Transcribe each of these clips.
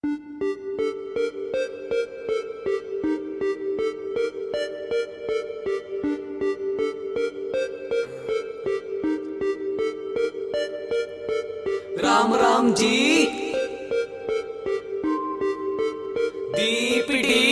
राम राम जी दीपड़ी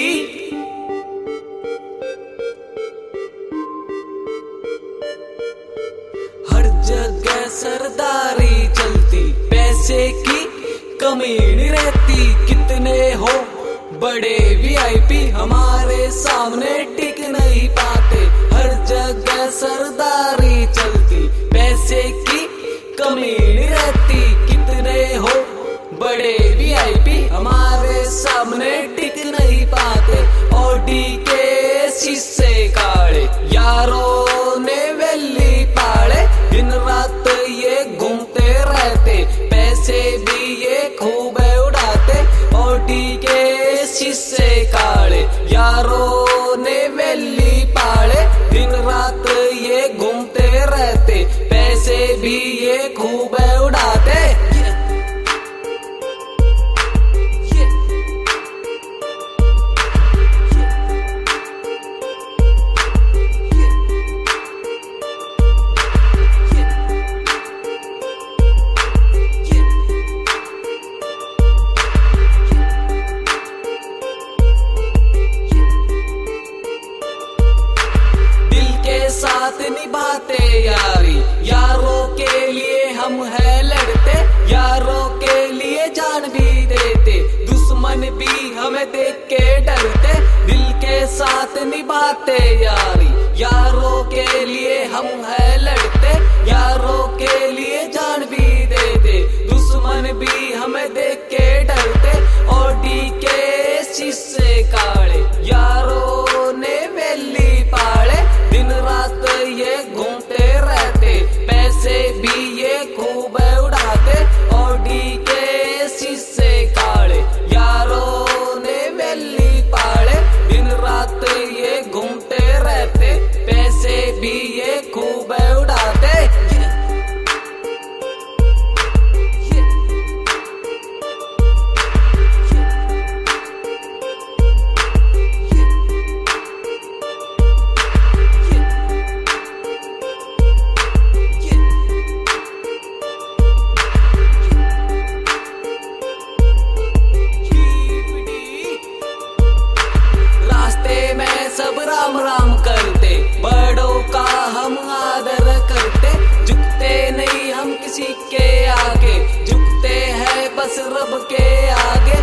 हर जगह सरदारी चलती, पैसे की कमी नहीं रहती। कितने हो बड़े वीआईपी हमारे सामने टिक नहीं पाते। हर जगह सरदारी चलती, पैसे की कमी नहीं रहती। कितने हो बड़े वीआईपी हमारे सामने टिक नहीं पाते। ऑडी के शीशे काले यारों ने वेली पाले, दिन रात ये घूमते रहते, पैसे भी ये खूब उड़ाते। ऑडी के शीशे काले यारों ने वेली पाले, दिन रात ये घूमते रहते, पैसे भी ये खूब उड़ाते। साथ निभाते यारी, यारों के लिए हम है लड़ते, यारों के लिए जान भी देते, दुश्मन भी हमें देख के डरते। दिल के साथ निभाते यारी, यारों के लिए हम है लड़ते, यारों के लिए जान भी देते, दुश्मन भी हमें देख के डरते। ऑडी के शीशे काले यारों ने वेली पाले, दिन रात ये घूमते रहते, पैसे भी ये खूब उड़ाते। ऑडी के शीशे काले यारों ने वेली पाले, दिन रात ये घूमते रहते, पैसे भी ये खूब उड़ाते। सब राम राम करते, बड़ों का हम आदर करते, झुकते नहीं हम किसी के आगे, झुकते हैं बस रब के आगे।